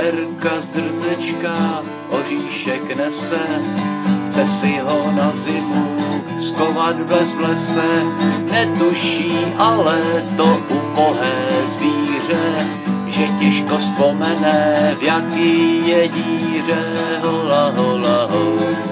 Berka z Rzečka oříšek nese, chce si ho na zimu skovat v lese. Netuší ale to ubohé zvíře, že těžko vzpomene, v jaký je díře. Hola, hola, ho.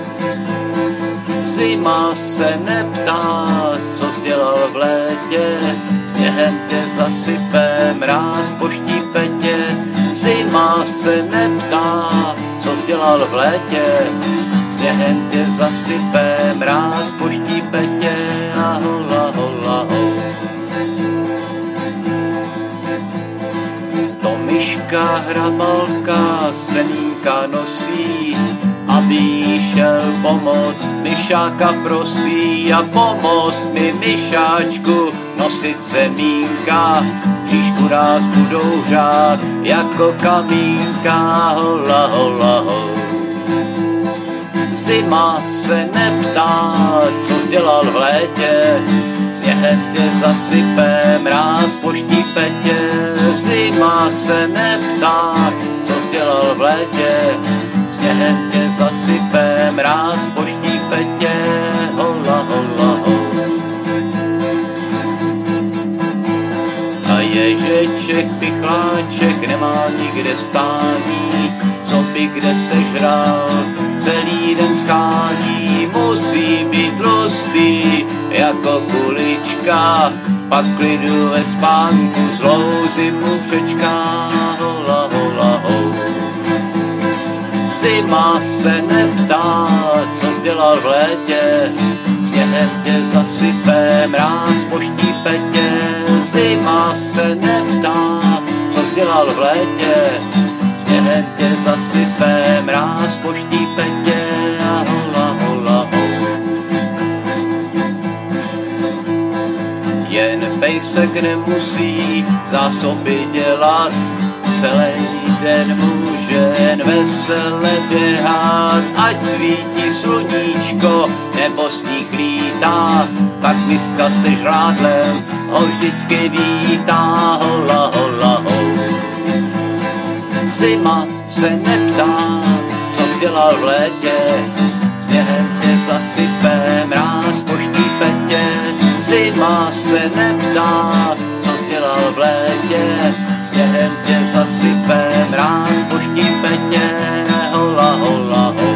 Zima se neptá, co jsi dělal v létě, sněhem tě zasype, mráz poštípe tě. Zima se neptá, co jsi dělal v létě, sněhem tě zasype, mráz poštípe tě. A hola, hola, ho. To myška hrabalka semínka nosí, aby jí šel pomoct, myšáka prosí. A pomoz mi, myšáčku, nosit semínka, příšku ráz budou řád jako kamínka. Hola, hola, ho. Zima se neptá, co jsi dělal v létě, sněhem tě zasype, mráz poštípe tě. Zima se neptá, co jsi dělal v létě, sněhem tě zasype, mráz poštípe tě. Hola, hola, ho. A ježeček, pichláček nemá nikde stání, co by kde sežral, celý den schání. Musí být tlustý jako kulička, pak klidu ve spánku zlou zimu přečká. Hola, hola, ho. Zima se neptá, co jsi dělal v létě, sněhem tě zasype, mráz poštípe tě. Zima se neptá, co jsi dělal v létě, sněhem tě zasype, mráz poštípe tě. A hola, hola, ho. Jen pejsek nemusí zásoby dělat, celý den může jen vesele běhat. Ať svítí sluníčko nebo sníh lítá, tak miska se žrádlem ho vždycky vítá. Hola, hola, ho. Zima se neptá, co jsi dělal v létě, sněhem tě zasype, mráz poštípe tě. Zima se neptá, co jsi dělal v létě, sněhem tě zasype, mráz poštípe tě. Hola, hola, ho.